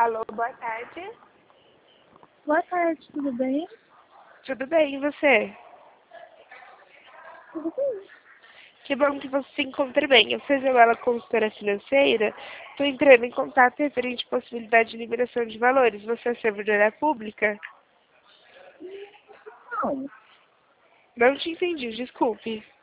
Alô, boa tarde. Boa tarde, tudo bem? Tudo bem, e você? Tudo bem. Que bom que você se encontra bem. Eu sou Isabela, consultora financeira. Estou entrando em contato referente à possibilidade de liberação de valores. Você é servidora pública? Não, Não te entendi, desculpe.